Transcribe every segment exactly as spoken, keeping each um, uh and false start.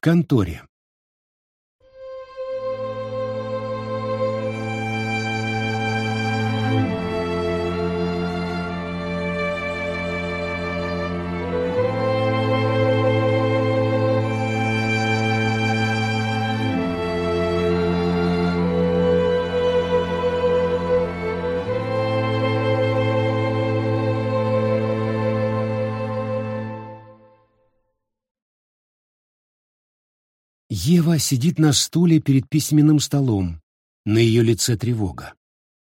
конторе. Ева сидит на стуле перед письменным столом. На ее лице тревога.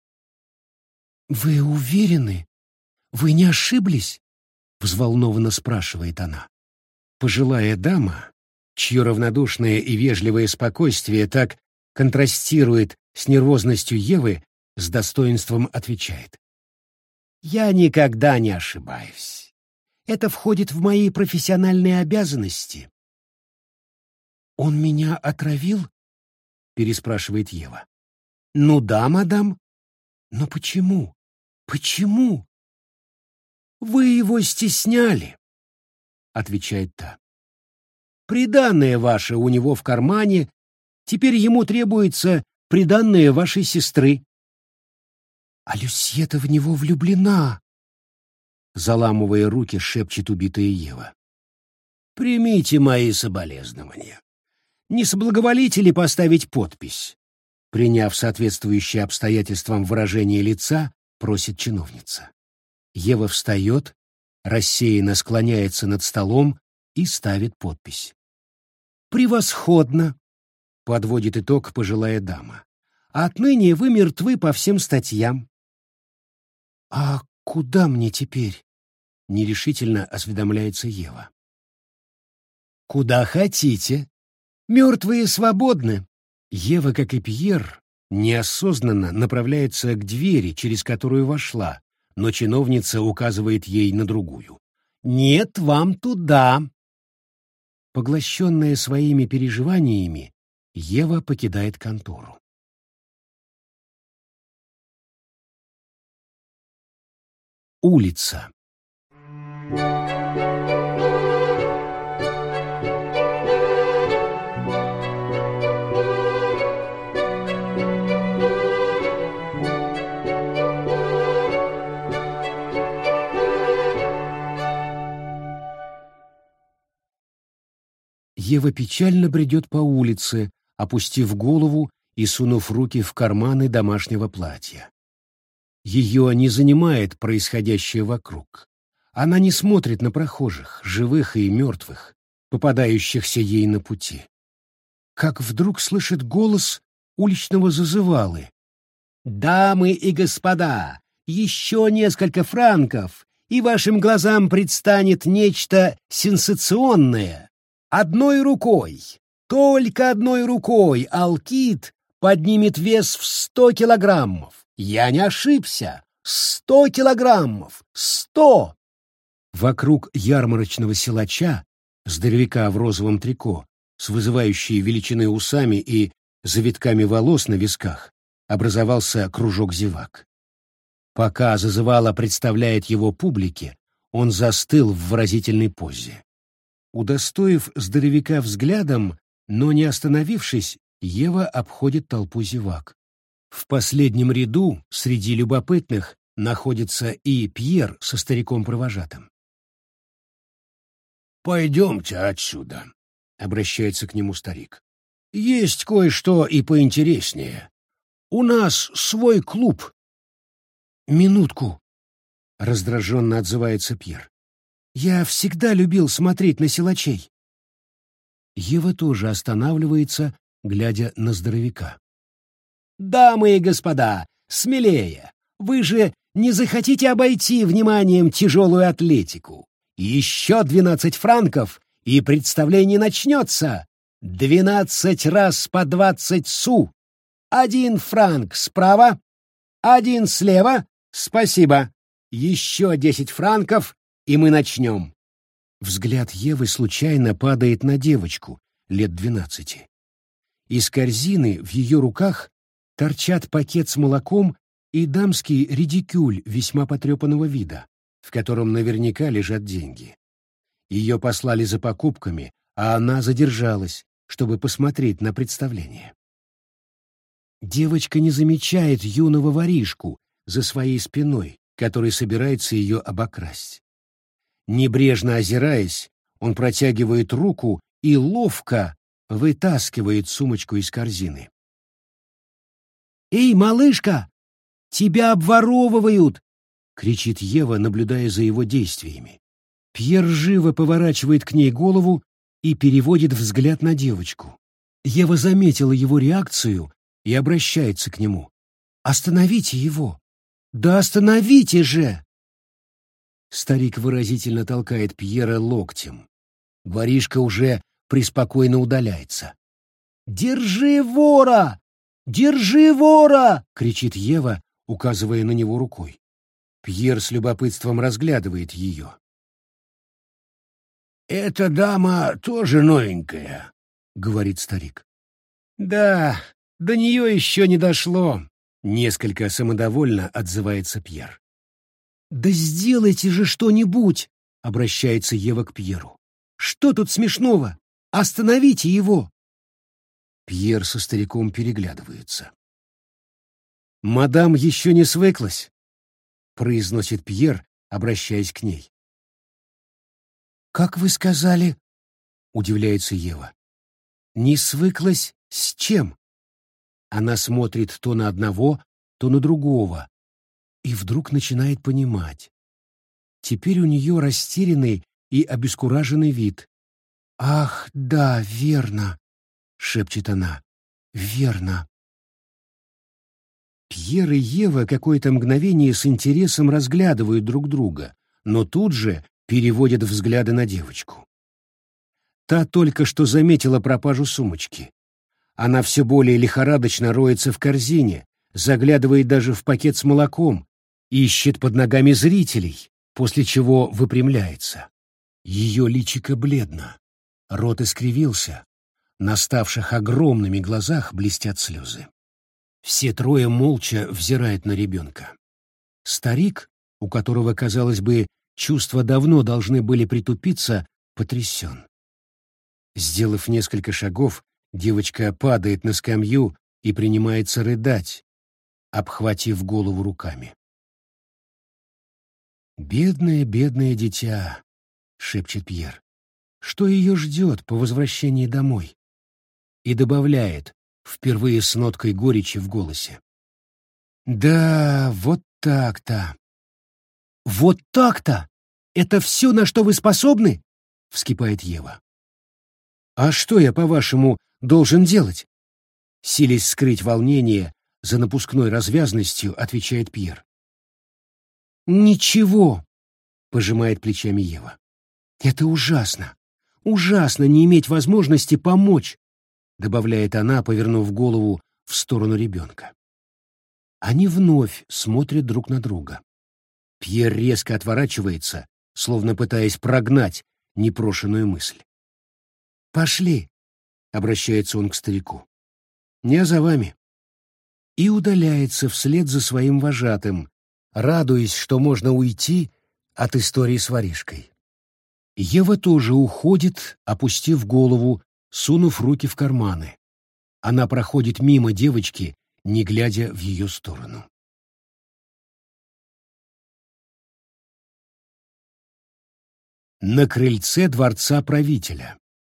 «Вы уверены? Вы не ошиблись?» — взволнованно спрашивает она. Пожилая дама, чье равнодушное и вежливое спокойствие так контрастирует с нервозностью Евы, с достоинством отвечает. «Я никогда не ошибаюсь. Это входит в мои профессиональные обязанности». «Он меня отравил?» — переспрашивает Ева. «Ну да, мадам. Но почему? Почему?» «Вы его стесняли», — отвечает та. «Приданное ваше у него в кармане, теперь ему требуется приданное вашей сестры». «А Люсьета в него влюблена», — заламывая руки, шепчет убитая Ева. «Примите мои соболезнования. Не соблаговолите ли поставить подпись?» Приняв соответствующее обстоятельствам выражение лица, просит чиновница. Ева встает, рассеянно склоняется над столом и ставит подпись. «Превосходно!» — подводит итог пожилая дама. «Отныне вы мертвы по всем статьям». «А куда мне теперь?» — нерешительно осведомляется Ева. «Куда хотите. Мертвые свободны». Ева, как и Пьер, неосознанно направляется к двери, через которую вошла, но чиновница указывает ей на другую. «Нет, вам туда». Поглощенная своими переживаниями, Ева покидает контору. Улица. Ева печально бредет по улице, опустив голову и сунув руки в карманы домашнего платья. Ее не занимает происходящее вокруг. Она не смотрит на прохожих, живых и мертвых, попадающихся ей на пути. Как вдруг слышит голос уличного зазывалы. «Дамы и господа, еще несколько франков, и вашим глазам предстанет нечто сенсационное. Одной рукой, только одной рукой Алкид поднимет вес в сто килограммов. Я не ошибся. Сто килограммов. Сто!» Вокруг ярмарочного силача, здоровяка в розовом трико, с вызывающей величины усами и завитками волос на висках, образовался кружок зевак. Пока зазывала представляет его публике, он застыл в выразительной позе. Удостоив здоровяка взглядом, но не остановившись, Ева обходит толпу зевак. В последнем ряду, среди любопытных, находится и Пьер со стариком-провожатым. «Пойдемте отсюда», — обращается к нему старик. «Есть кое-что и поинтереснее. У нас свой клуб». «Минутку», — раздраженно отзывается Пьер. «Я всегда любил смотреть на силачей». Ева тоже останавливается, глядя на здоровяка. «Дамы и господа, смелее! Вы же не захотите обойти вниманием тяжелую атлетику? Еще двенадцать франков, и представление начнется. Двенадцать раз по двадцать су. Один франк справа, один слева. Спасибо. Еще десять франков, и мы начнем». Взгляд Евы случайно падает на девочку лет двенадцати. Из корзины в ее руках торчат пакет с молоком и дамский редикюль весьма потрепанного вида, в котором наверняка лежат деньги. Ее послали за покупками, а она задержалась, чтобы посмотреть на представление. Девочка не замечает юного воришку за своей спиной, который собирается ее обокрасть. Небрежно озираясь, он протягивает руку и ловко вытаскивает сумочку из корзины. «Эй, малышка, тебя обворовывают!» — кричит Ева, наблюдая за его действиями. Пьер живо поворачивает к ней голову и переводит взгляд на девочку. Ева заметила его реакцию и обращается к нему. «Остановите его! Да остановите же!» Старик выразительно толкает Пьера локтем. Воришка уже преспокойно удаляется. «Держи вора! Держи вора!» — кричит Ева, указывая на него рукой. Пьер с любопытством разглядывает ее. «Эта дама тоже новенькая», — говорит старик. «Да, до нее еще не дошло», — несколько самодовольно отзывается Пьер. «Да сделайте же что-нибудь!» — обращается Ева к Пьеру. «Что тут смешного? Остановите его!» Пьер со стариком переглядываются. «Мадам еще не свыклась», — произносит Пьер, обращаясь к ней. «Как вы сказали?» — удивляется Ева. «Не свыклась с чем?» Она смотрит то на одного, то на другого, и вдруг начинает понимать. Теперь у нее растерянный и обескураженный вид. «Ах, да, верно», — шепчет она, — «верно». Пьер и Ева какое-то мгновение с интересом разглядывают друг друга, но тут же переводят взгляды на девочку. Та только что заметила пропажу сумочки. Она все более лихорадочно роется в корзине, заглядывает даже в пакет с молоком, ищет под ногами зрителей, после чего выпрямляется. Ее личико бледно, рот искривился, на ставших огромными глазах блестят слезы. Все трое молча взирают на ребенка. Старик, у которого, казалось бы, чувства давно должны были притупиться, потрясен. Сделав несколько шагов, девочка падает на скамью и принимается рыдать, обхватив голову руками. «Бедное, бедное дитя», — шепчет Пьер. «Что ее ждет по возвращении домой?» И добавляет, впервые с ноткой горечи в голосе. «Да, вот так-то». «Вот так-то? Это все, на что вы способны?» — вскипает Ева. «А что я, по-вашему, должен делать?» Силясь скрыть волнение за напускной развязностью, отвечает Пьер. «Ничего», — пожимает плечами Ева. «Это ужасно. Ужасно не иметь возможности помочь», — добавляет она, повернув голову в сторону ребенка. Они вновь смотрят друг на друга. Пьер резко отворачивается, словно пытаясь прогнать непрошенную мысль. «Пошли», — обращается он к старику. «Не за вами». И удаляется вслед за своим вожатым, радуясь, что можно уйти от истории с воришкой. Ева тоже уходит, опустив голову, сунув руки в карманы. Она проходит мимо девочки, не глядя в ее сторону. На крыльце дворца правителя.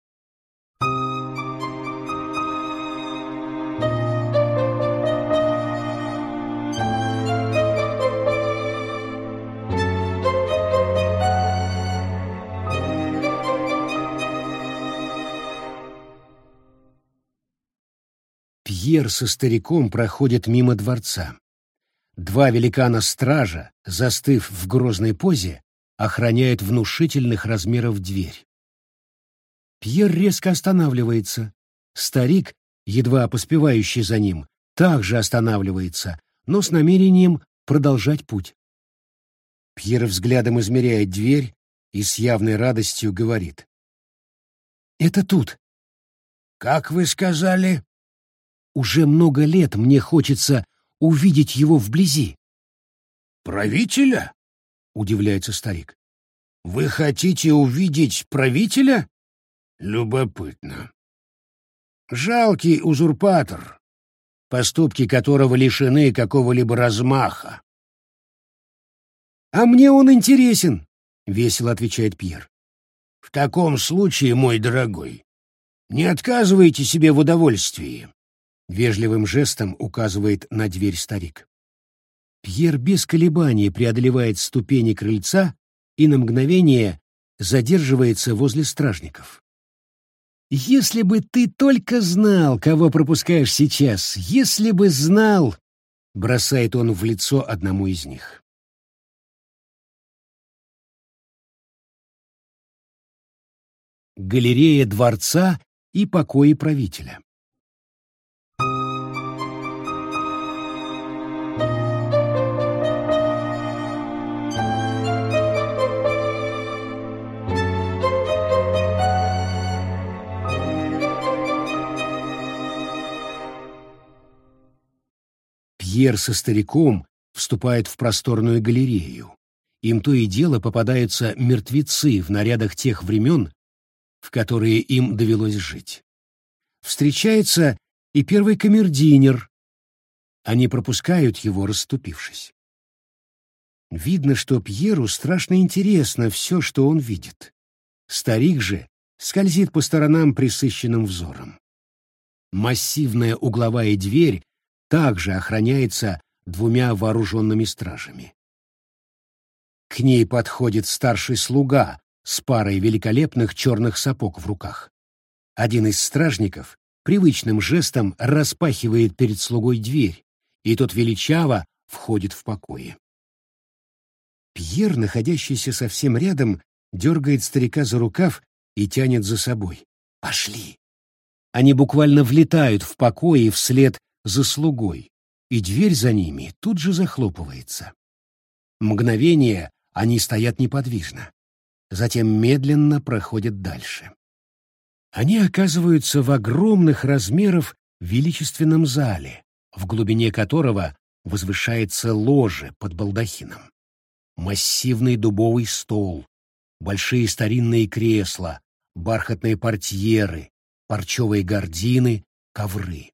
Пьер со стариком проходят мимо дворца. Два великана-стража, застыв в грозной позе, охраняют внушительных размеров дверь. Пьер резко останавливается. Старик, едва поспевающий за ним, также останавливается, но с намерением продолжать путь. Пьер взглядом измеряет дверь и с явной радостью говорит. «Это тут». «Как вы сказали?» «Уже много лет мне хочется увидеть его вблизи». «Правителя?» — удивляется старик. «Вы хотите увидеть правителя? Любопытно. Жалкий узурпатор, поступки которого лишены какого-либо размаха. «А мне он интересен», — весело отвечает Пьер. «В таком случае, мой дорогой, не отказывайте себе в удовольствии», — вежливым жестом указывает на дверь старик. Пьер без колебаний преодолевает ступени крыльца и на мгновение задерживается возле стражников. «Если бы ты только знал, кого пропускаешь сейчас, если бы знал!» — бросает он в лицо одному из них. Галерея дворца и покои правителя. Пьер со стариком вступает в просторную галерею. Им то и дело попадаются мертвецы в нарядах тех времен, в которые им довелось жить. Встречается и первый камердинер. Они пропускают его, расступившись. Видно, что Пьеру страшно интересно все, что он видит. Старик же скользит по сторонам пресыщенным взором. Массивная угловая дверь также охраняется двумя вооруженными стражами. К ней подходит старший слуга с парой великолепных черных сапог в руках. Один из стражников привычным жестом распахивает перед слугой дверь, и тот величаво входит в покои. Пьер, находящийся совсем рядом, дергает старика за рукав и тянет за собой. «Пошли!» Они буквально влетают в покои вслед за слугой, и дверь за ними тут же захлопывается. Мгновение они стоят неподвижно, затем медленно проходят дальше. Они оказываются в огромных размеров величественном зале, в глубине которого возвышается ложе под балдахином. Массивный дубовый стол, большие старинные кресла, бархатные портьеры, парчевые гардины, ковры.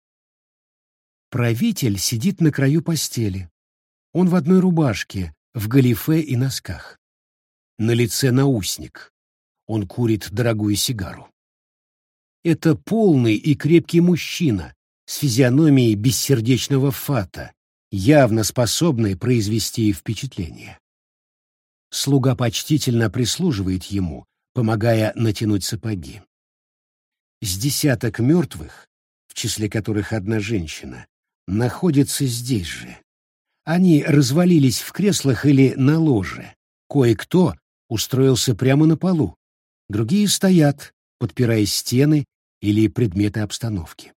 Правитель сидит на краю постели. Он в одной рубашке, в галифе и носках. На лице наусник. Он курит дорогую сигару. Это полный и крепкий мужчина с физиономией бессердечного фата, явно способный произвести впечатление. Слуга почтительно прислуживает ему, помогая натянуть сапоги. С десяток мертвых, в числе которых одна женщина, находится здесь же. Они развалились в креслах или на ложе. Кое-кто устроился прямо на полу. Другие стоят, подпирая стены или предметы обстановки.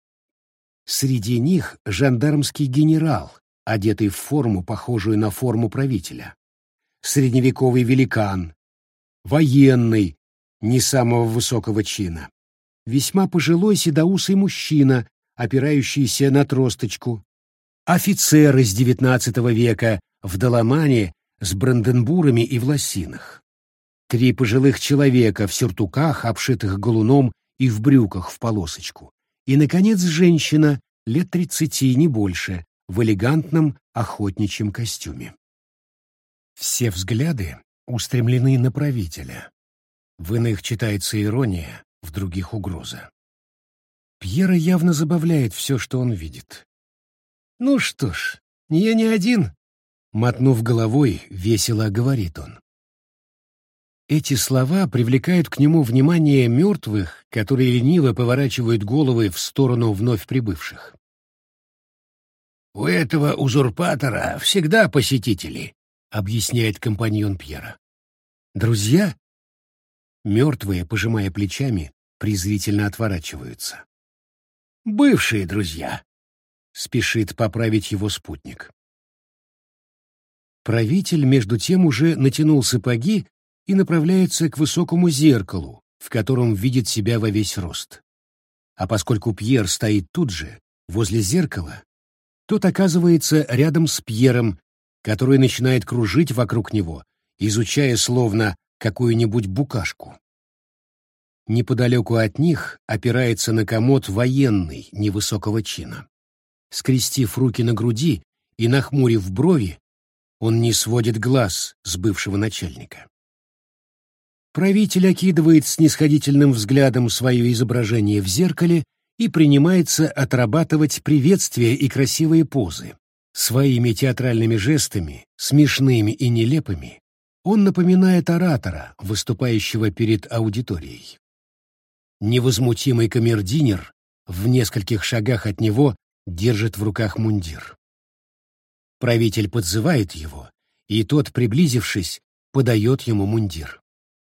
Среди них жандармский генерал, одетый в форму, похожую на форму правителя. Средневековый великан. Военный, не самого высокого чина. Весьма пожилой седоусый мужчина, опирающийся на тросточку. Офицер из девятнадцатого века в доломане с бранденбурами и в лосинах. Три пожилых человека в сюртуках, обшитых галуном и в брюках в полосочку. И, наконец, женщина, лет тридцати, не больше, в элегантном охотничьем костюме. Все взгляды устремлены на правителя. В иных читается ирония, в других — угроза. Пьера явно забавляет все, что он видит. «Ну что ж, я не один», — мотнув головой, весело говорит он. Эти слова привлекают к нему внимание мертвых, которые лениво поворачивают головы в сторону вновь прибывших. «У этого узурпатора всегда посетители», — объясняет компаньон Пьера. «Друзья?» Мертвые, пожимая плечами, презрительно отворачиваются. «Бывшие друзья», — спешит поправить его спутник. Правитель, между тем, уже натянул сапоги и направляется к высокому зеркалу, в котором видит себя во весь рост. А поскольку Пьер стоит тут же, возле зеркала, тот оказывается рядом с Пьером, который начинает кружить вокруг него, изучая словно какую-нибудь букашку. Неподалеку от них опирается на комод военный невысокого чина. Скрестив руки на груди и нахмурив брови, он не сводит глаз с бывшего начальника. Правитель окидывает снисходительным взглядом свое изображение в зеркале и принимается отрабатывать приветствия и красивые позы. Своими театральными жестами, смешными и нелепыми, он напоминает оратора, выступающего перед аудиторией. Невозмутимый камердинер в нескольких шагах от него держит в руках мундир. Правитель подзывает его, и тот, приблизившись, подает ему мундир.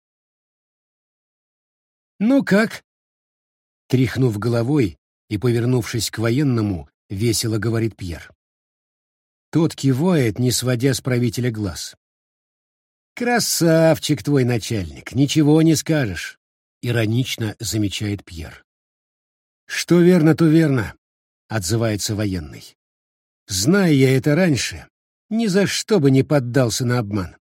«Ну как?» Тряхнув головой и повернувшись к военному, весело говорит Пьер. Тот кивает, не сводя с правителя глаз. «Красавчик твой начальник, ничего не скажешь», — иронично замечает Пьер. «Что верно, то верно», — отзывается военный. «Зная я это раньше, ни за что бы не поддался на обман».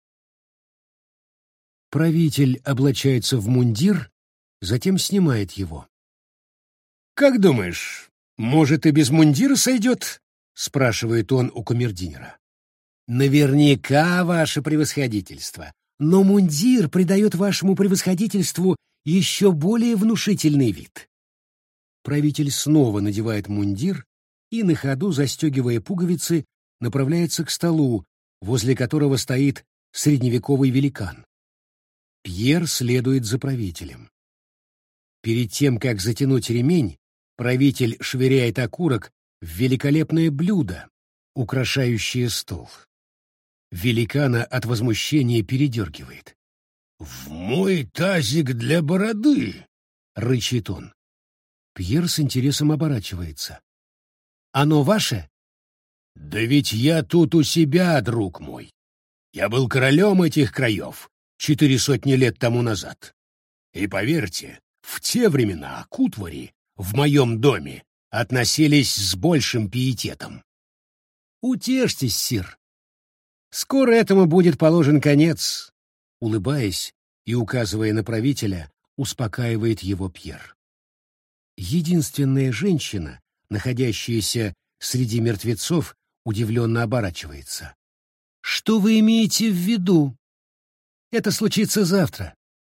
Правитель облачается в мундир, затем снимает его. «Как думаешь, может, и без мундира сойдет?» — спрашивает он у камердинера. «Наверняка, ваше превосходительство, но мундир придает вашему превосходительству еще более внушительный вид». Правитель снова надевает мундир и, на ходу застегивая пуговицы, направляется к столу, возле которого стоит средневековый великан. Пьер следует за правителем. Перед тем, как затянуть ремень, правитель швыряет окурок в великолепное блюдо, украшающее стол. Великана от возмущения передергивает. «В мой тазик для бороды!» — рычит он. Пьер с интересом оборачивается. «Оно ваше?» «Да ведь я тут у себя, друг мой. Я был королем этих краев четыре сотни лет тому назад. И поверьте, в те времена к утвари в моем доме относились с большим пиететом». «Утешьтесь, сир. Скоро этому будет положен конец», — улыбаясь и указывая на правителя, успокаивает его Пьер. Единственная женщина, находящаяся среди мертвецов, удивленно оборачивается. «Что вы имеете в виду? Это случится завтра».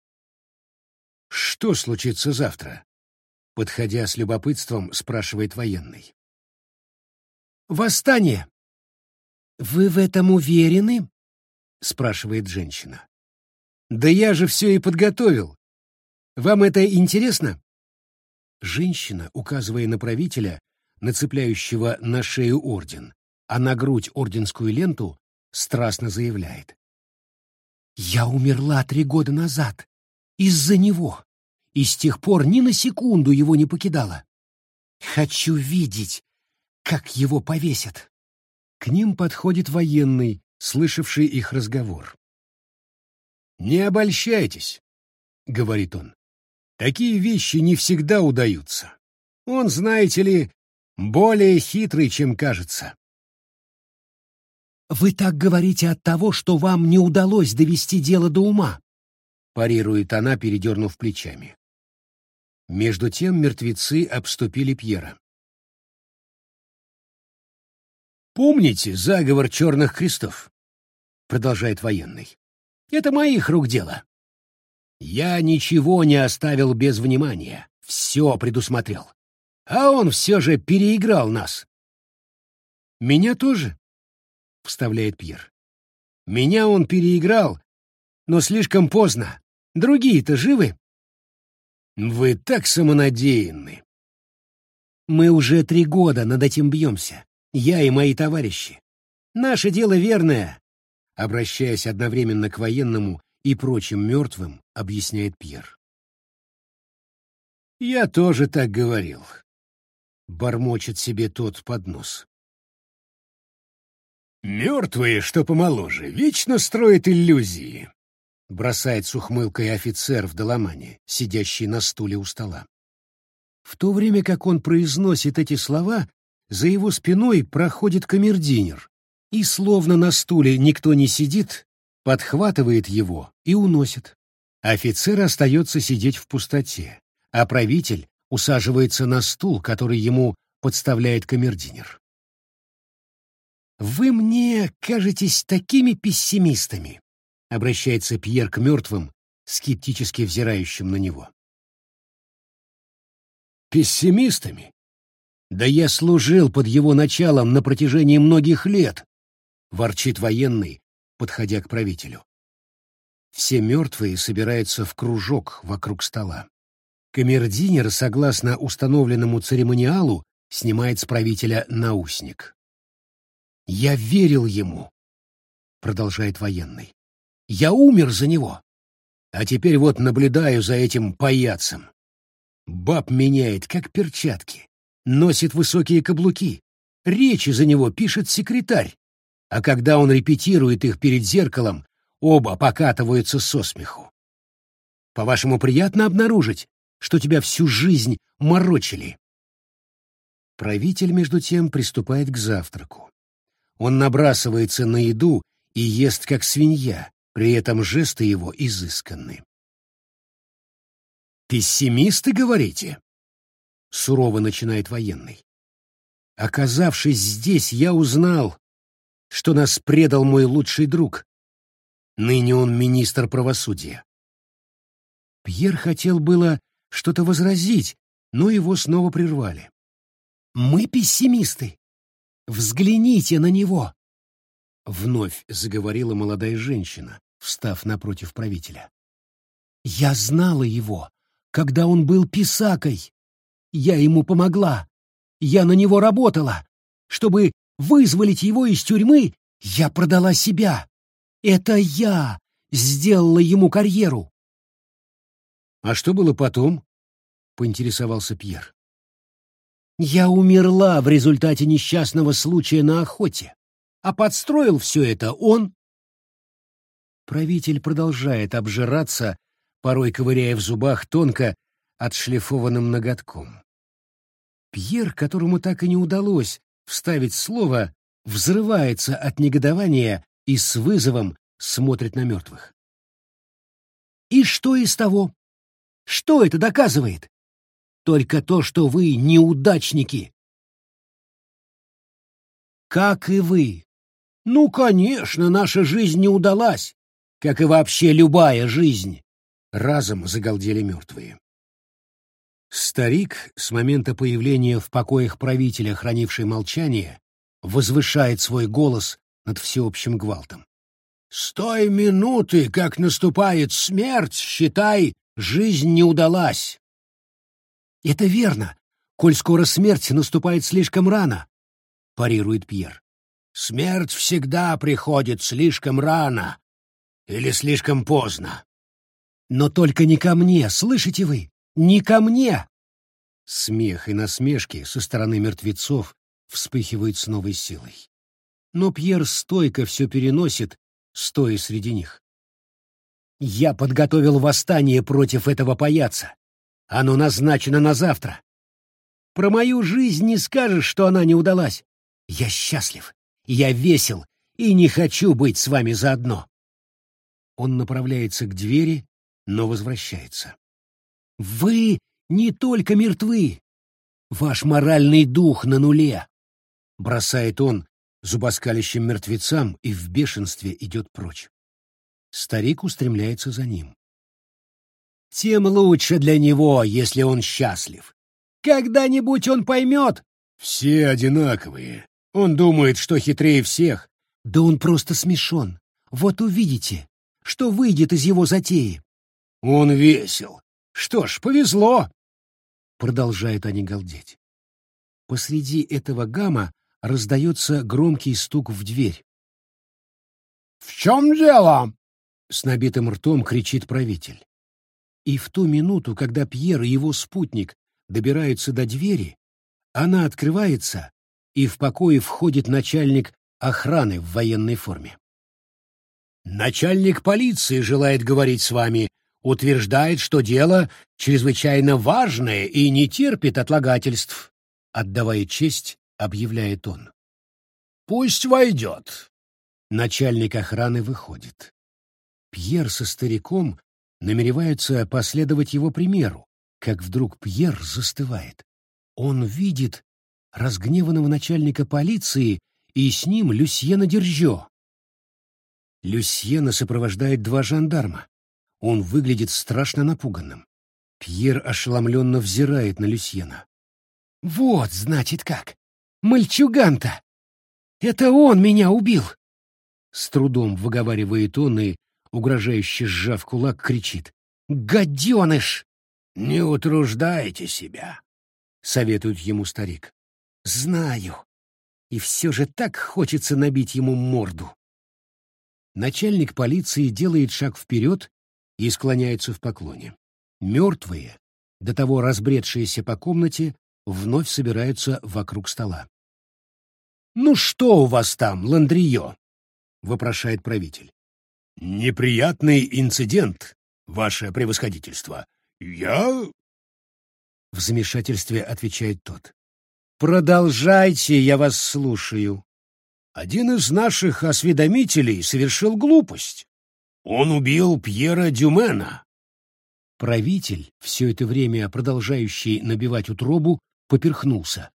«Что случится завтра?» — подходя с любопытством, спрашивает военный. «Восстание». «Вы в этом уверены?» — спрашивает женщина. «Да я же все и подготовил. Вам это интересно?» Женщина, указывая на правителя, нацепляющего на шею орден, а на грудь орденскую ленту, страстно заявляет. «Я умерла три года назад. Из-за него. И с тех пор ни на секунду его не покидала. Хочу видеть, как его повесят». К ним подходит военный, слышавший их разговор. «Не обольщайтесь», — говорит он. «Такие вещи не всегда удаются. Он, знаете ли, более хитрый, чем кажется». «Вы так говорите от того, что вам не удалось довести дело до ума», — парирует она, передернув плечами. Между тем мертвецы обступили Пьера. «Помните заговор черных крестов?» — продолжает военный. «Это моих рук дело. Я ничего не оставил без внимания, все предусмотрел. А он все же переиграл нас». «Меня тоже?» — вставляет Пьер. «Меня он переиграл, но слишком поздно. Другие-то живы?» «Вы так самонадеянны». «Мы уже три года над этим бьемся. Я и мои товарищи. Наше дело верное», — обращаясь одновременно к военному и прочим мертвым, объясняет Пьер. «Я тоже так говорил», — бормочет себе тот под нос. «Мертвые, что помоложе, вечно строят иллюзии», — бросает с ухмылкой офицер в доломане, сидящий на стуле у стола. В то время как он произносит эти слова, за его спиной проходит камердинер и, словно на стуле никто не сидит, подхватывает его и уносит. Офицер остается сидеть в пустоте, а правитель усаживается на стул, который ему подставляет камердинер. «Вы мне кажетесь такими пессимистами», — обращается Пьер к мертвым, скептически взирающим на него. «Пессимистами? Да я служил под его началом на протяжении многих лет», — ворчит военный, подходя к правителю. Все мертвые собираются в кружок вокруг стола. Камердинер, согласно установленному церемониалу, снимает с правителя наушник. «Я верил ему», — продолжает военный. «Я умер за него. А теперь вот наблюдаю за этим паяцем. Баб меняет, как перчатки, носит высокие каблуки, речи за него пишет секретарь, а когда он репетирует их перед зеркалом, оба покатываются со смеху. По-вашему, приятно обнаружить, что тебя всю жизнь морочили?» Правитель, между тем, приступает к завтраку. Он набрасывается на еду и ест, как свинья, при этом жесты его изысканны. «Пессимисты, говорите?» — сурово начинает военный. «Оказавшись здесь, я узнал, что нас предал мой лучший друг. Ныне он министр правосудия». Пьер хотел было что-то возразить, но его снова прервали. «Мы пессимисты. Взгляните на него!» Вновь заговорила молодая женщина, встав напротив правителя. «Я знала его, когда он был писакой. Я ему помогла. Я на него работала. Чтобы вызволить его из тюрьмы, я продала себя. Это я сделала ему карьеру». «А что было потом?» — поинтересовался Пьер. «Я умерла в результате несчастного случая на охоте, а подстроил все это он». Правитель продолжает обжираться, порой ковыряя в зубах тонко отшлифованным ноготком. Пьер, которому так и не удалось вставить слово, взрывается от негодования и с вызовом смотрит на мертвых. «И что из того? Что это доказывает? Только то, что вы неудачники. Как и вы. Ну, конечно, наша жизнь не удалась, как и вообще любая жизнь», — разом загалдели мертвые. Старик, с момента появления в покоях правителя, хранивший молчание, возвышает свой голос над всеобщим гвалтом. «С той минуты, как наступает смерть, считай, жизнь не удалась». «Это верно, коль скоро смерть наступает слишком рано», — парирует Пьер. «Смерть всегда приходит слишком рано или слишком поздно». «Но только не ко мне, слышите вы? Не ко мне!» Смех и насмешки со стороны мертвецов вспыхивают с новой силой. Но Пьер стойко все переносит, стоя среди них. «Я подготовил восстание против этого паяца. Оно назначено на завтра. Про мою жизнь не скажешь, что она не удалась. Я счастлив, я весел и не хочу быть с вами заодно». Он направляется к двери, но возвращается. «Вы не только мертвы. Ваш моральный дух на нуле», — бросает он зубоскалящим мертвецам и в бешенстве идет прочь. Старик устремляется за ним. «Тем лучше для него, если он счастлив. Когда-нибудь он поймет». «Все одинаковые. Он думает, что хитрее всех». «Да он просто смешон. Вот увидите, что выйдет из его затеи». «Он весел. Что ж, повезло», — продолжают они галдеть. Посреди этого гамма раздается громкий стук в дверь. «В чем дело?» — с набитым ртом кричит правитель. И в ту минуту, когда Пьер и его спутник добираются до двери, она открывается, и в покое входит начальник охраны в военной форме. «Начальник полиции желает говорить с вами, утверждает, что дело чрезвычайно важное и не терпит отлагательств», — отдавая честь, объявляет он. «Пусть войдет». Начальник охраны выходит. Пьер со стариком намереваются последовать его примеру, как вдруг Пьер застывает. Он видит разгневанного начальника полиции и с ним Люсьена Держо. Люсьена сопровождает два жандарма. Он выглядит страшно напуганным. Пьер ошеломленно взирает на Люсьена. «Вот, значит, как! Мальчуган-то! Это он меня убил!» С трудом выговаривает он и, угрожающе сжав кулак, кричит. «Гаденыш!» «Не утруждайте себя», — советует ему старик. «Знаю. И все же так хочется набить ему морду». Начальник полиции делает шаг вперед и склоняется в поклоне. Мертвые, до того разбредшиеся по комнате, вновь собираются вокруг стола. «Ну что у вас там, Ландрио?» — вопрошает правитель. «Неприятный инцидент, ваше превосходительство. Я...» В замешательстве отвечает тот. «Продолжайте, я вас слушаю». Один из наших осведомителей совершил глупость. Он убил Пьера Дюмена. Правитель, все это время продолжающий набивать утробу, поперхнулся.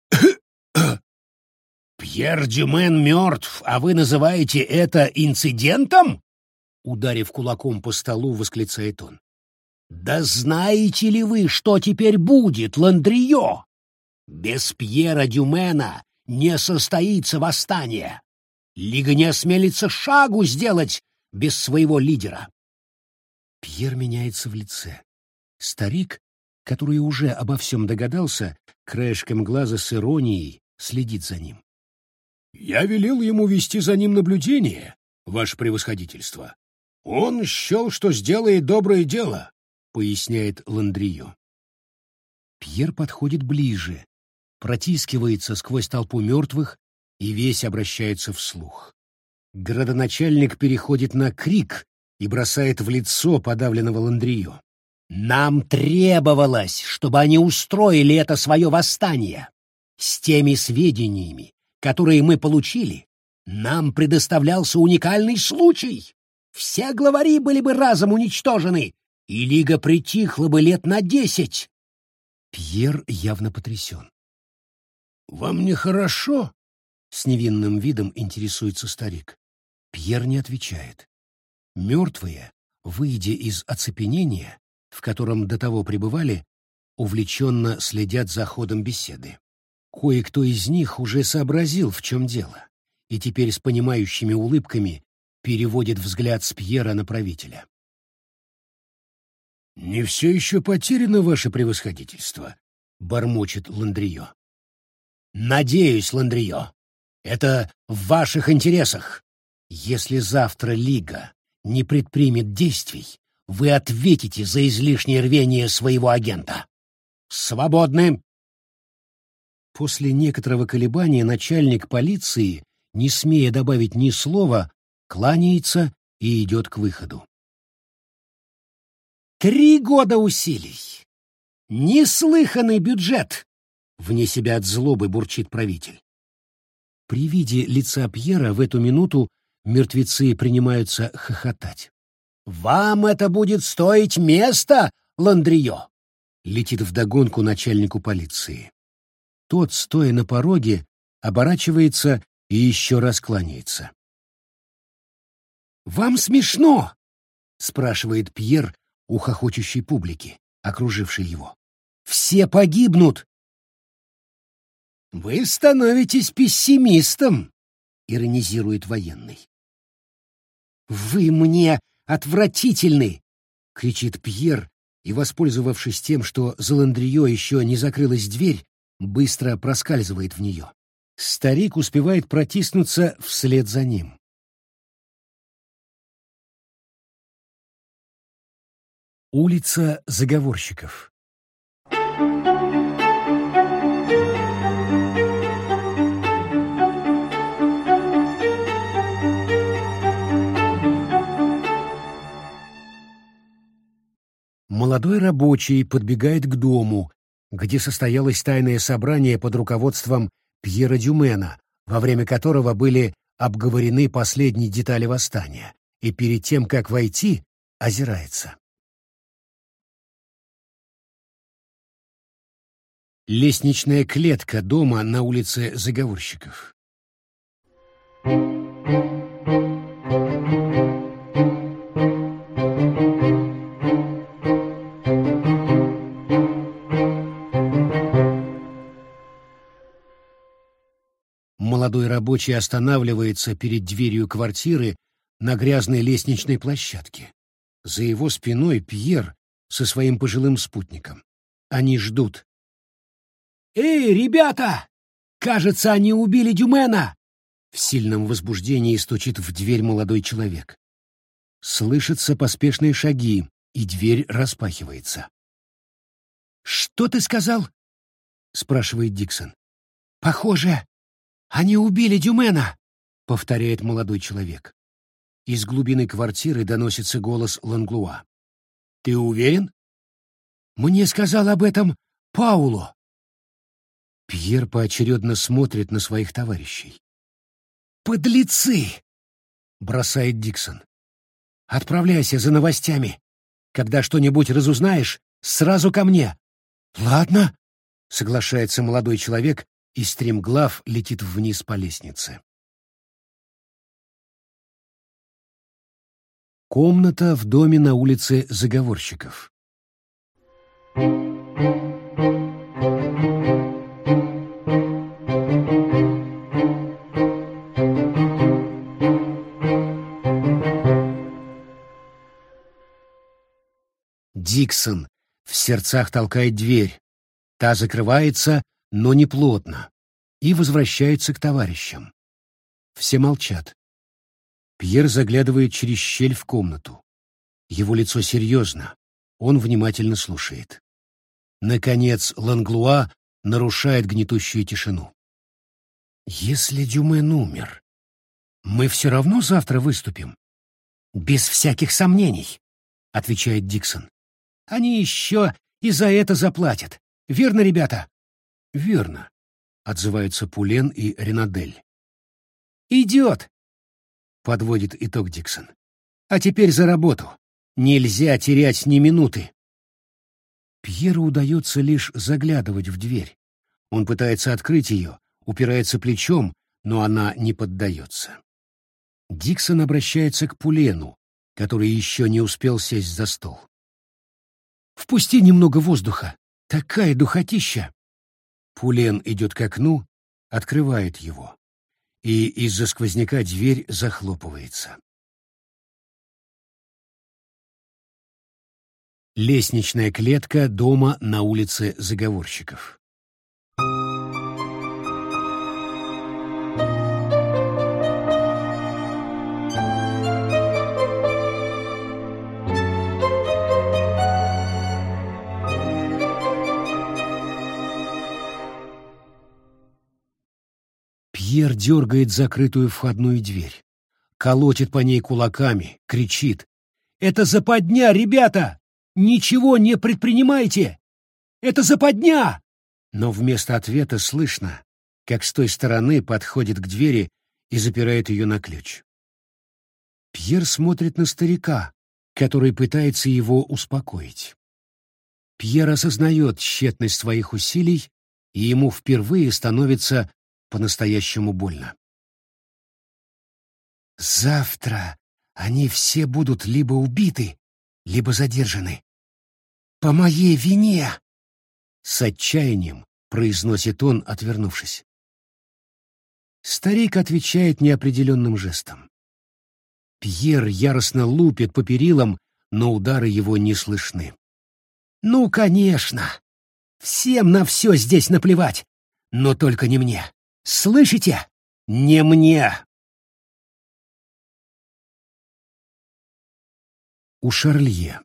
«Пьер Дюмен мертв, а вы называете это инцидентом?» Ударив кулаком по столу, восклицает он. «Да знаете ли вы, что теперь будет, Ландрио? Без Пьера Дюмена не состоится восстание. Лига не осмелится шагу сделать без своего лидера». Пьер меняется в лице. Старик, который уже обо всем догадался, краешком глаза с иронией следит за ним. «Я велел ему вести за ним наблюдение, ваше превосходительство. Он счел, что сделает доброе дело», — поясняет Ландрио. Пьер подходит ближе, протискивается сквозь толпу мертвых и весь обращается вслух. Градоначальник переходит на крик и бросает в лицо подавленного Ландрио. «Нам требовалось, чтобы они устроили это свое восстание. С теми сведениями, которые мы получили, нам предоставлялся уникальный случай. Все главари были бы разом уничтожены, и Лига притихла бы лет на десять». Пьер явно потрясен. «Вам нехорошо?» — с невинным видом интересуется старик. Пьер не отвечает. Мертвые, выйдя из оцепенения, в котором до того пребывали, увлеченно следят за ходом беседы. Кое-кто из них уже сообразил, в чем дело, и теперь с понимающими улыбками переводит взгляд с Пьера на правителя. «Не все еще потеряно, ваше превосходительство», — бормочет Ландрио. «Надеюсь, Ландрио, это в ваших интересах. Если завтра Лига не предпримет действий, вы ответите за излишнее рвение своего агента. Свободны!» После некоторого колебания начальник полиции, не смея добавить ни слова, кланяется и идет к выходу. «Три года усилий! Неслыханный бюджет!» — вне себя от злобы бурчит правитель. При виде лица Пьера в эту минуту мертвецы принимаются хохотать. «Вам это будет стоить места, Ландрио!» — летит вдогонку начальнику полиции. Тот, стоя на пороге, оборачивается и еще раз кланяется. «Вам смешно?» — спрашивает Пьер у хохочущей публики, окружившей его. «Все погибнут!» «Вы становитесь пессимистом», — иронизирует военный. «Вы мне отвратительны!» — кричит Пьер, и, воспользовавшись тем, что за Ландрио еще не закрылась дверь, быстро проскальзывает в нее. Старик успевает протиснуться вслед за ним. Улица заговорщиков. Молодой рабочий подбегает к дому, где состоялось тайное собрание под руководством Пьера Дюмена, во время которого были обговорены последние детали восстания, и перед тем, как войти, озирается. Лестничная клетка дома на улице Заговорщиков. Молодой рабочий останавливается перед дверью квартиры на грязной лестничной площадке. За его спиной Пьер со своим пожилым спутником. Они ждут. «Эй, ребята! Кажется, они убили Дюмена!» В сильном возбуждении стучит в дверь молодой человек. Слышатся поспешные шаги, и дверь распахивается. «Что ты сказал?» — спрашивает Диксон. «Похоже, они убили Дюмена!» — повторяет молодой человек. Из глубины квартиры доносится голос Ланглуа. «Ты уверен?» «Мне сказал об этом Пауло». Пьер поочередно смотрит на своих товарищей. «Подлецы!» — бросает Диксон. «Отправляйся за новостями. Когда что-нибудь разузнаешь, сразу ко мне». «Ладно», — соглашается молодой человек, и стремглав летит вниз по лестнице. Комната в доме на улице Заговорщиков. Диксон в сердцах толкает дверь. Та закрывается, но не плотно, и возвращается к товарищам. Все молчат. Пьер заглядывает через щель в комнату. Его лицо серьезно, он внимательно слушает. Наконец Ланглуа нарушает гнетущую тишину. «Если Дюмен умер, мы все равно завтра выступим?» «Без всяких сомнений», — отвечает Диксон. «Они еще и за это заплатят. Верно, ребята?» «Верно», — отзываются Пулен и Ренадель. «Идет», — подводит итог Диксон. «А теперь за работу. Нельзя терять ни минуты». Пьеру удается лишь заглядывать в дверь. Он пытается открыть ее, упирается плечом, но она не поддается. Диксон обращается к Пулену, который еще не успел сесть за стол. «Впусти немного воздуха. Такая духотища!» Пулен идет к окну, открывает его, и из-за сквозняка дверь захлопывается. Лестничная клетка дома на улице Заговорщиков. Пьер дергает закрытую входную дверь, колотит по ней кулаками, кричит: «Это западня, ребята! Ничего не предпринимайте! Это западня!» Но вместо ответа слышно, как с той стороны подходит к двери и запирает ее на ключ. Пьер смотрит на старика, который пытается его успокоить. Пьер осознает тщетность своих усилий, и ему впервые становится по-настоящему больно. «Завтра они все будут либо убиты, либо задержаны. По моей вине!» С отчаянием произносит он, отвернувшись. Старик отвечает неопределенным жестом. Пьер яростно лупит по перилам, но удары его не слышны. «Ну, конечно! Всем на все здесь наплевать, но только не мне! Слышите? Не мне!» У Шарлье.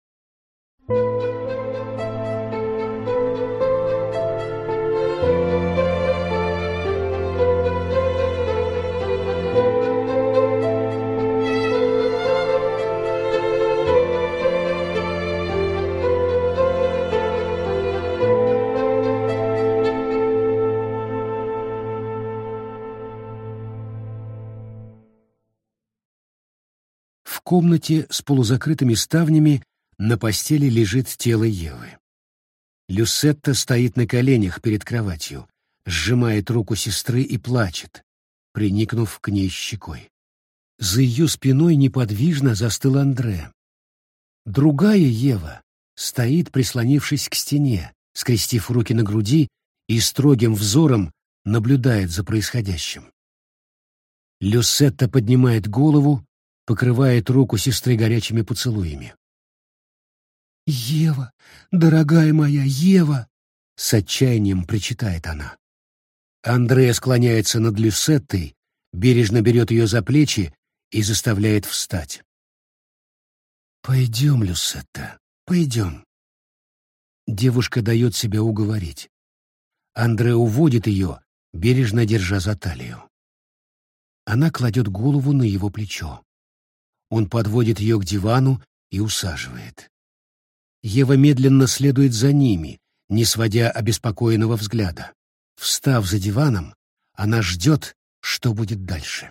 В комнате с полузакрытыми ставнями на постели лежит тело Евы. Люсетта стоит на коленях перед кроватью, сжимает руку сестры и плачет, приникнув к ней щекой. За ее спиной неподвижно застыл Андре. Другая Ева стоит, прислонившись к стене, скрестив руки на груди и строгим взором наблюдает за происходящим. Люсетта поднимает голову, покрывает руку сестры горячими поцелуями. «Ева, дорогая моя Ева!» — с отчаянием причитает она. Андре склоняется над Люсеттой, бережно берет ее за плечи и заставляет встать. «Пойдем, Люсетта, пойдем». Девушка дает себя уговорить. Андре уводит ее, бережно держа за талию. Она кладет голову на его плечо. Он подводит ее к дивану и усаживает. Ева медленно следует за ними, не сводя обеспокоенного взгляда. Встав за диваном, она ждет, что будет дальше.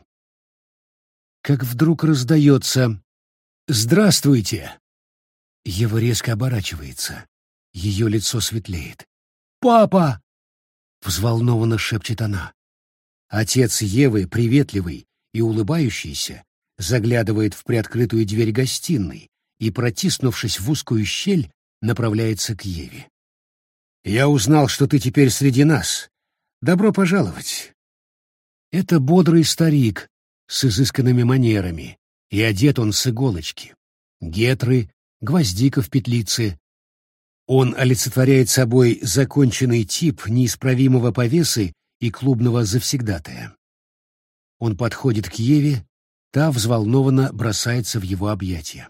Как вдруг раздается «Здравствуйте!». Ева резко оборачивается. Ее лицо светлеет. «Папа!» — взволнованно шепчет она. Отец Евы, приветливый и улыбающийся, заглядывает в приоткрытую дверь гостиной и, протиснувшись в узкую щель, направляется к Еве. «Я узнал, что ты теперь среди нас. Добро пожаловать!» Это бодрый старик с изысканными манерами, и одет он с иголочки. Гетры, гвоздика в петлице. Он олицетворяет собой законченный тип неисправимого повесы и клубного завсегдатая. Он подходит к Еве, та взволнованно бросается в его объятия.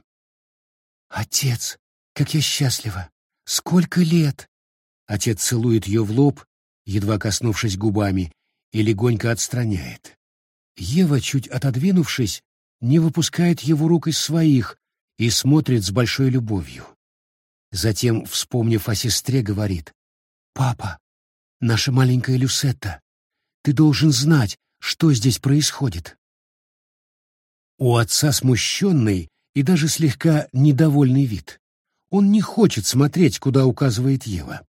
«Отец, как я счастлива! Сколько лет!» Отец целует ее в лоб, едва коснувшись губами, и легонько отстраняет. Ева, чуть отодвинувшись, не выпускает его рук из своих и смотрит с большой любовью. Затем, вспомнив о сестре, говорит: «Папа, наша маленькая Люсетта, ты должен знать, что здесь происходит». У отца смущенный и даже слегка недовольный вид. Он не хочет смотреть, куда указывает Ева.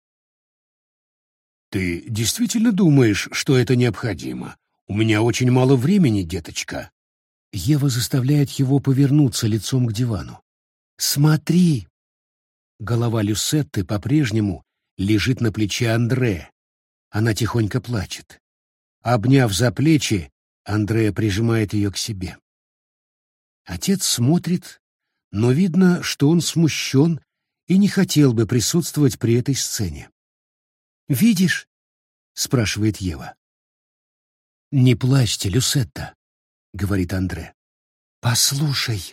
«Ты действительно думаешь, что это необходимо? У меня очень мало времени, деточка». Ева заставляет его повернуться лицом к дивану. «Смотри!» Голова Люсетты по-прежнему лежит на плече Андре. Она тихонько плачет. Обняв за плечи, Андре прижимает ее к себе. Отец смотрит, но видно, что он смущен и не хотел бы присутствовать при этой сцене. «Видишь?» — спрашивает Ева. «Не плачьте, Люсетта», — говорит Андре. «Послушай».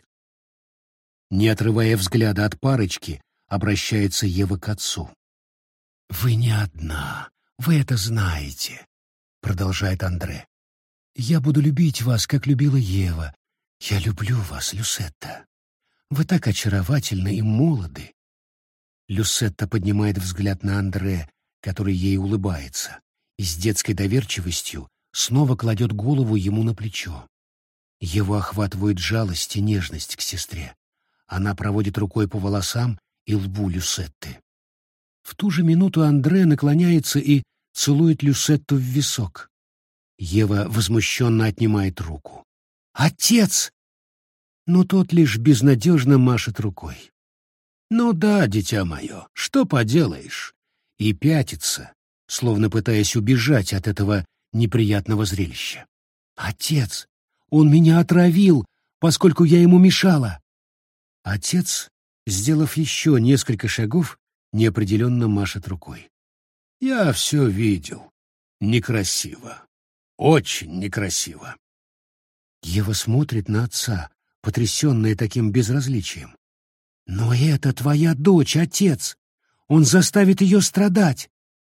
Не отрывая взгляда от парочки, обращается Ева к отцу. «Вы не одна, вы это знаете», — продолжает Андре. «Я буду любить вас, как любила Ева. Я люблю вас, Люсетта. Вы так очаровательны и молоды». Люсетта поднимает взгляд на Андре, который ей улыбается, и с детской доверчивостью снова кладет голову ему на плечо. Его охватывает жалость и нежность к сестре. Она проводит рукой по волосам и лбу Люсетты. В ту же минуту Андре наклоняется и целует Люсетту в висок. Ева возмущенно отнимает руку. «Отец!» Но тот лишь безнадежно машет рукой. «Ну да, дитя мое, что поделаешь?» И пятится, словно пытаясь убежать от этого неприятного зрелища. «Отец! Он меня отравил, поскольку я ему мешала!» Отец, сделав еще несколько шагов, неопределенно машет рукой. «Я все видел. Некрасиво. Очень некрасиво». Ева смотрит на отца, потрясенная таким безразличием. «Но это твоя дочь, отец! Он заставит ее страдать!»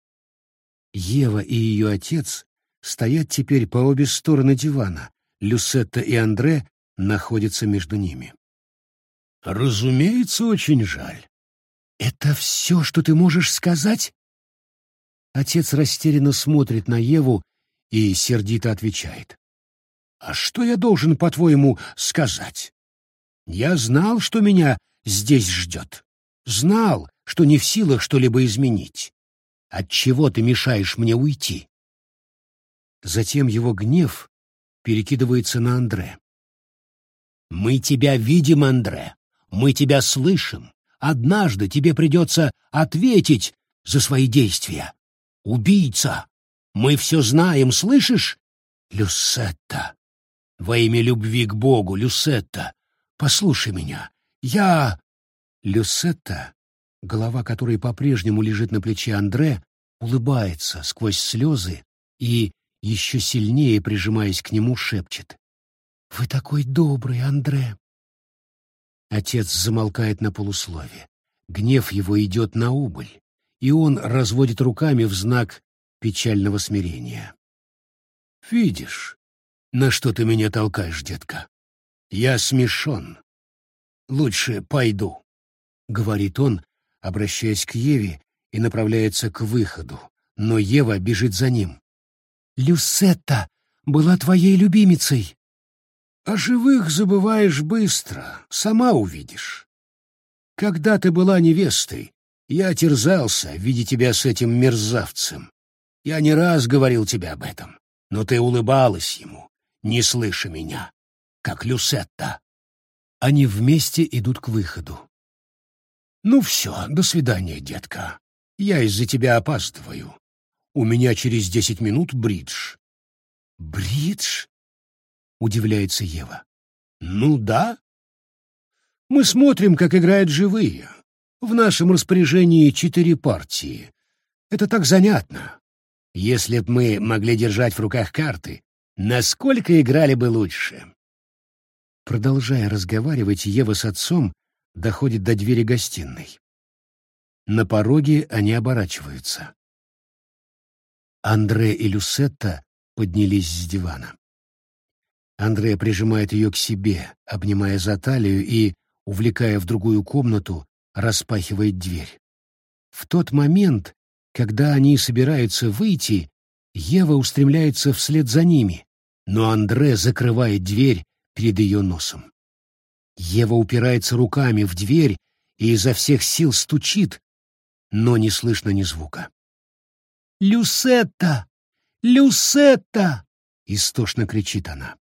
Ева и ее отец стоят теперь по обе стороны дивана. Люсетта и Андре находятся между ними. «Разумеется, очень жаль». «Это все, что ты можешь сказать?» Отец растерянно смотрит на Еву и сердито отвечает. «А что я должен, по-твоему, сказать? Я знал, что меня здесь ждет. Знал, что не в силах что-либо изменить. Отчего ты мешаешь мне уйти?» Затем его гнев перекидывается на Андре. «Мы тебя видим, Андре. Мы тебя слышим. Однажды тебе придется ответить за свои действия. Убийца! Мы все знаем, слышишь? Люсетта! Во имя любви к Богу, Люсетта, послушай меня. Я...» Люсетта, голова которой по-прежнему лежит на плече Андре, улыбается сквозь слезы и, еще сильнее прижимаясь к нему, шепчет: «Вы такой добрый, Андре!» Отец замолкает на полуслове. Гнев его идет на убыль, и он разводит руками в знак печального смирения. «Видишь, на что ты меня толкаешь, детка? Я смешон. Лучше пойду», — говорит он, обращаясь к Еве, и направляется к выходу, но Ева бежит за ним. «Люсетта была твоей любимицей». «О живых забываешь быстро, сама увидишь. Когда ты была невестой, я терзался, видя тебя с этим мерзавцем. Я не раз говорил тебе об этом, но ты улыбалась ему, не слыша меня, как Люсетта». Они вместе идут к выходу. «Ну все, до свидания, детка. Я из-за тебя опаздываю. У меня через десять минут бридж». «Бридж?» — удивляется Ева. «Ну да. Мы смотрим, как играют живые. В нашем распоряжении четыре партии. Это так занятно. Если б мы могли держать в руках карты, насколько играли бы лучше». Продолжая разговаривать, Ева с отцом доходит до двери гостиной. На пороге они оборачиваются. Андре и Люсетта поднялись с дивана. Андре прижимает ее к себе, обнимая за талию и, увлекая в другую комнату, распахивает дверь. В тот момент, когда они собираются выйти, Ева устремляется вслед за ними, но Андре закрывает дверь перед ее носом. Ева упирается руками в дверь и изо всех сил стучит, но не слышно ни звука. «Люсетта! Люсетта!» — истошно кричит она.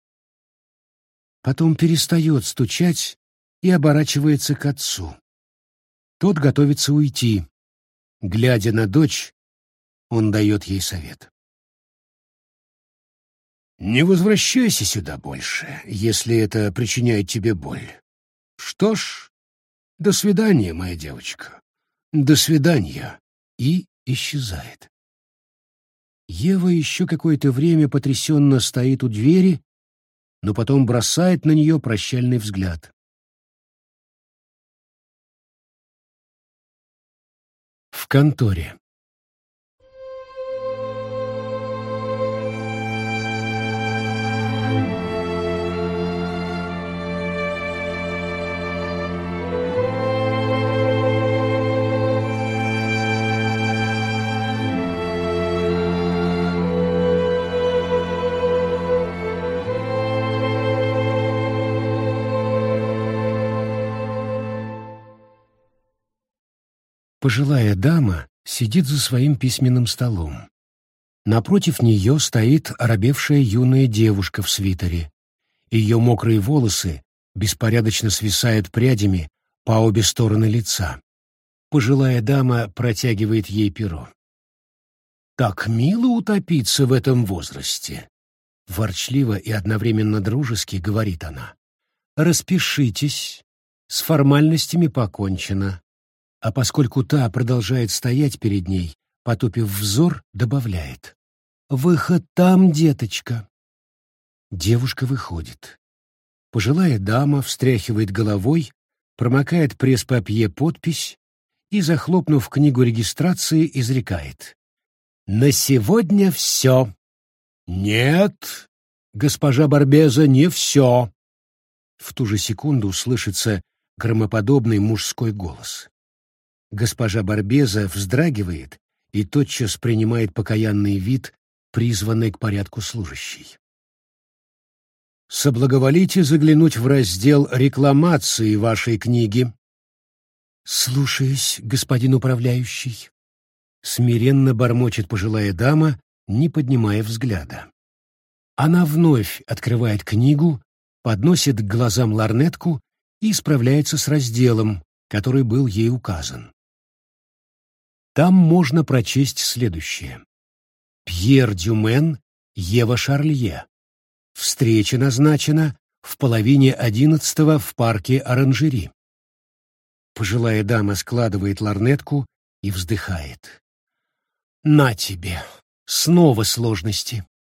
Потом перестает стучать и оборачивается к отцу. Тот готовится уйти. Глядя на дочь, он дает ей совет. «Не возвращайся сюда больше, если это причиняет тебе боль. Что ж, до свидания, моя девочка. До свидания». И исчезает. Ева еще какое-то время потрясенно стоит у двери, но потом бросает на нее прощальный взгляд. В конторе. Пожилая дама сидит за своим письменным столом. Напротив нее стоит оробевшая юная девушка в свитере. Ее мокрые волосы беспорядочно свисают прядями по обе стороны лица. Пожилая дама протягивает ей перо. «Так мило утопиться в этом возрасте!» Ворчливо и одновременно дружески говорит она. «Распишитесь, с формальностями покончено». А поскольку та продолжает стоять перед ней, потупив взор, добавляет: «Выход там, деточка». Девушка выходит. Пожилая дама встряхивает головой, промокает пресс-папье подпись и, захлопнув книгу регистрации, изрекает: «На сегодня все». «Нет, госпожа Барбеза, не все». В ту же секунду слышится громоподобный мужской голос. Госпожа Барбеза вздрагивает и тотчас принимает покаянный вид, призванный к порядку служащей. «Соблаговолите заглянуть в раздел рекламации вашей книги». «Слушаюсь, господин управляющий», — смиренно бормочет пожилая дама, не поднимая взгляда. Она вновь открывает книгу, подносит к глазам лорнетку и справляется с разделом, который был ей указан. Там можно прочесть следующее. Пьер Дюмен, Ева Шарлье. Встреча назначена в половине одиннадцатого в парке Оранжери. Пожилая дама складывает лорнетку и вздыхает. «На тебе! Снова сложности!»